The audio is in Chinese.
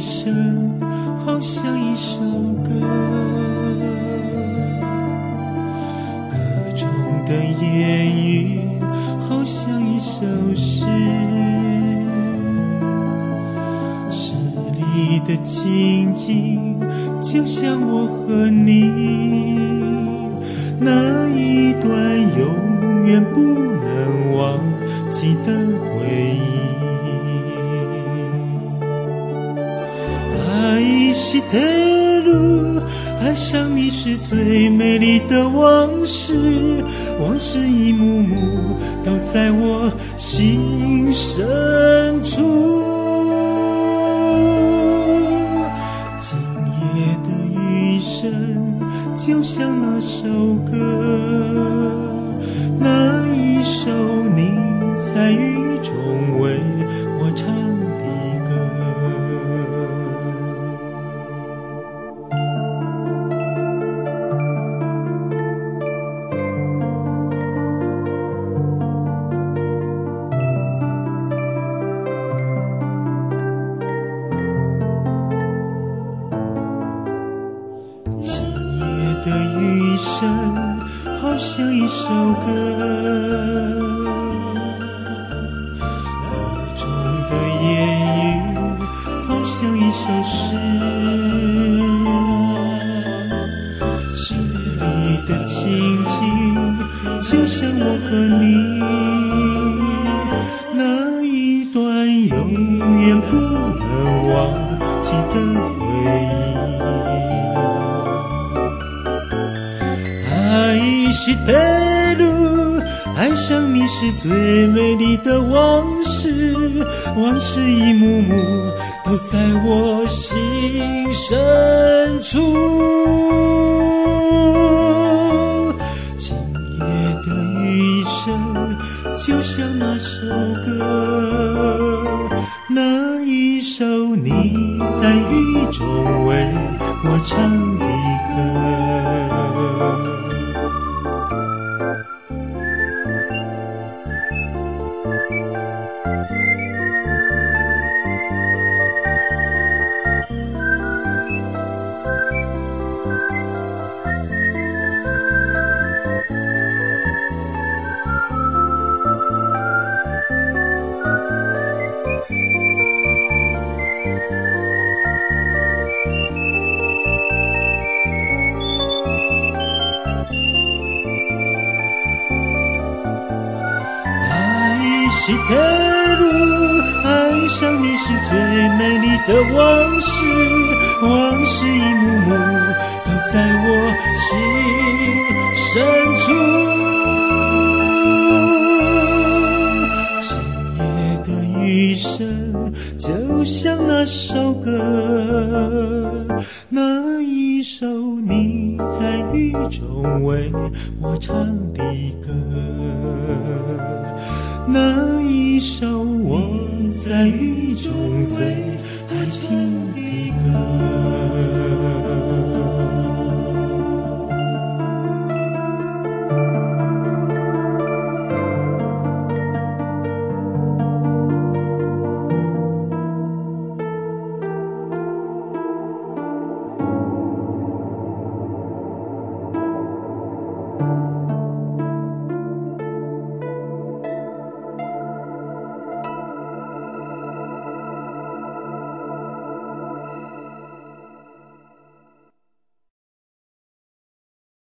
声好像一首歌，歌中的言语好像一首诗，诗里的情景就像我和你那一段永远不能忘记的回忆。爱西德鲁，爱上你是最美丽的往事，往事一幕幕都在我心深处。今夜的雨声就像那首歌，那一首你在雨中为我唱的歌。的雨声好像一首歌，歌中的言语好像一首诗，诗里的情景就像我和你那一段永远不能忘记的回忆。爱西德鲁，爱上你是最美丽的往事，往事一幕幕都在我心深处。今夜的雨声就像那首歌，那一首你在雨中为我唱的歌。西德鲁，爱上你是最美丽的往事，往事一幕幕都在我心深处。今夜的雨声就像那首歌，那一首你在雨中为我唱的歌，那一首我在雨中最爱听的歌。